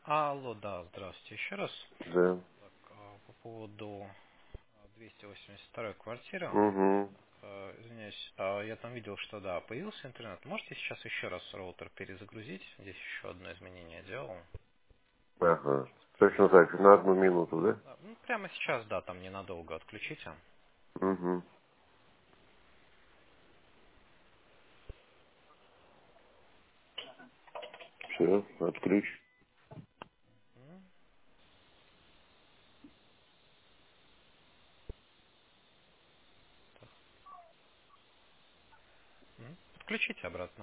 Алло, да, здравствуйте еще раз. Да. Так, по поводу 282 квартиры. Угу. Извиняюсь, я там видел, что да, появился интернет. Можете сейчас еще раз роутер перезагрузить? Здесь еще одно изменение делал. Ага. Сейчас Точно проверю. так же, на 1 минуту, да? Ну, прямо сейчас, да, там ненадолго отключите. Угу. Все, отключ. М, Включите обратно.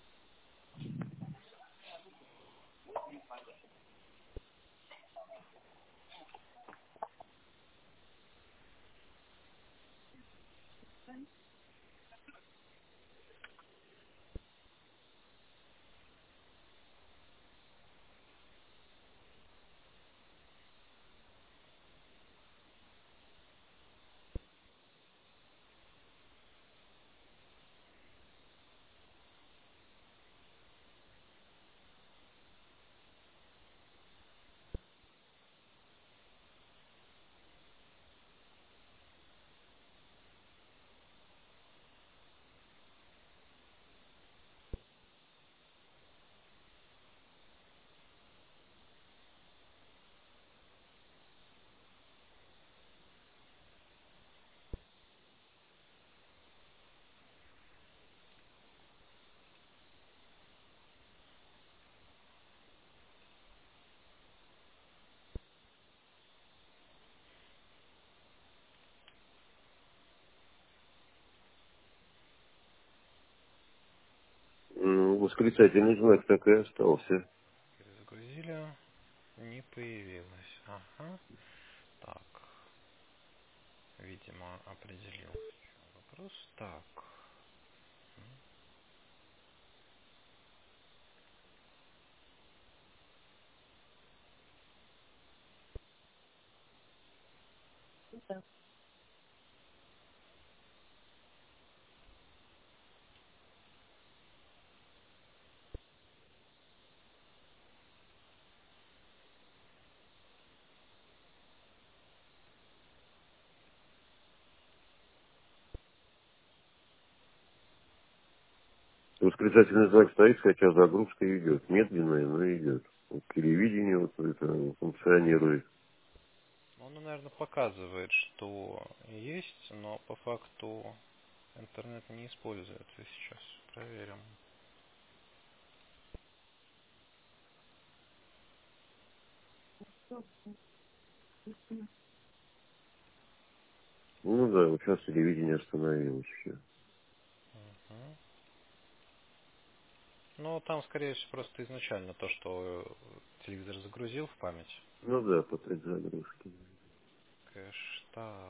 Восклицательный знак так и остался. Перезагрузили. Не появилось. Ага. Так, видимо, определился вопрос. Так. Восклицательный знак стоит, хотя загрузка идет. Медленная, но идет. Вот телевидение вот это функционирует. Он, наверное, показывает, что есть, но по факту интернет не используется сейчас. Проверим. Ну да, вот сейчас телевидение остановилось все. Мгм. Ну, там, скорее всего, просто изначально то, что телевизор загрузил в память. Ну да, по предзагрузке. Кэш, так.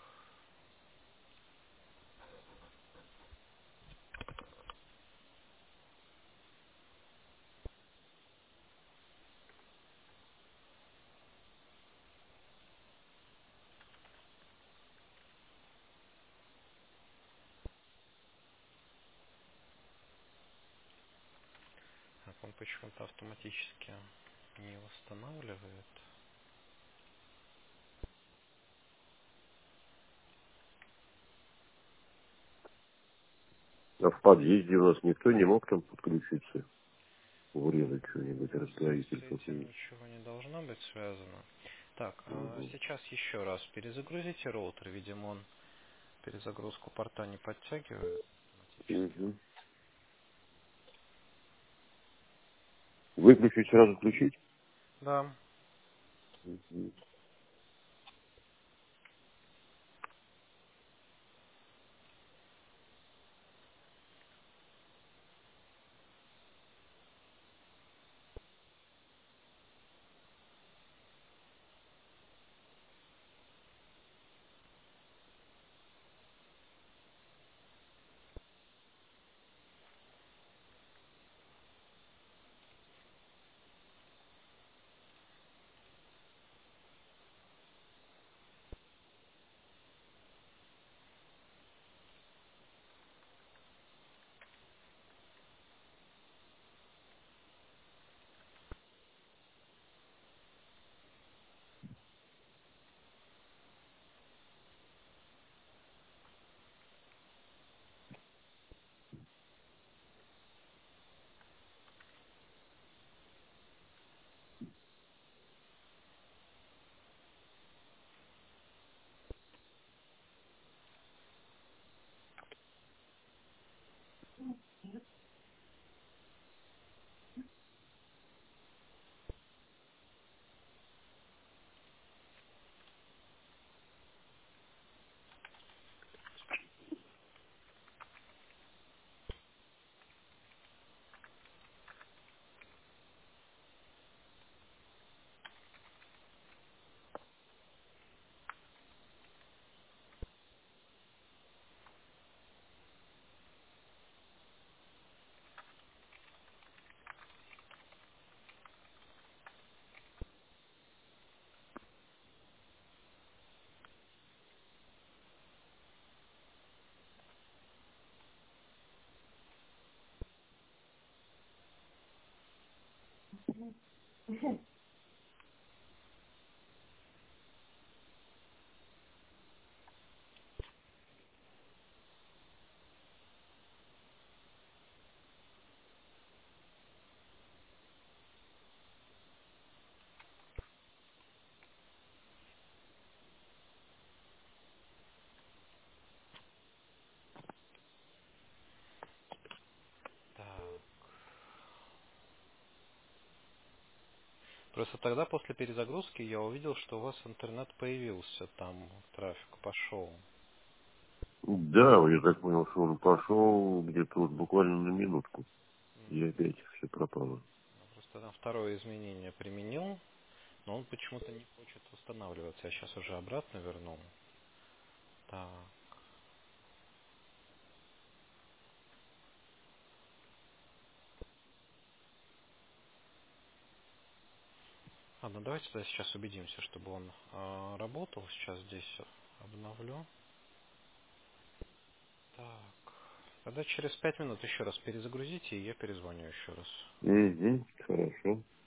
Так, он почему-то автоматически не восстанавливает. А в подъезде у нас никто не мог там подключиться, врезать что-нибудь, С расстроитель этим какой-нибудь. ничего не должно быть связано. Так, Угу. сейчас еще раз перезагрузите роутер. Видимо, он перезагрузку порта не подтягивает автоматически. Угу. Выключить, сразу включить? Да. Мгм. Так. Просто тогда после перезагрузки я увидел, что у вас интернет появился, там трафик пошел. Да, я так понял, что он пошел где-то вот буквально на минутку. И опять все пропало. Просто там второе изменение применил, но он почему-то не хочет восстанавливаться. Я сейчас уже обратно вернул. Так. Ладно, давайте тогда сейчас убедимся, чтобы он работал. Сейчас здесь обновлю. Так. Тогда через 5 минут еще раз перезагрузите, и я перезвоню еще раз. Угу, хорошо.